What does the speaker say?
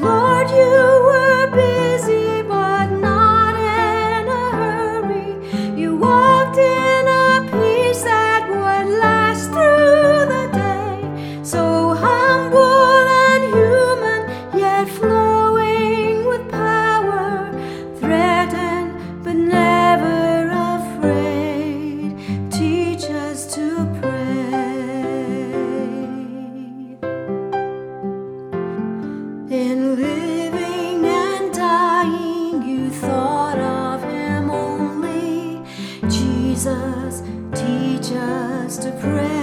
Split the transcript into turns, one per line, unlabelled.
Lord, you were busy, but not in a hurry. You walked in a peace that would last through the day. So humble and human, yet flowing with power. Threatened, but never afraid. Teach us to pray. In living and dying, you thought of Him only. Jesus, teach us to pray.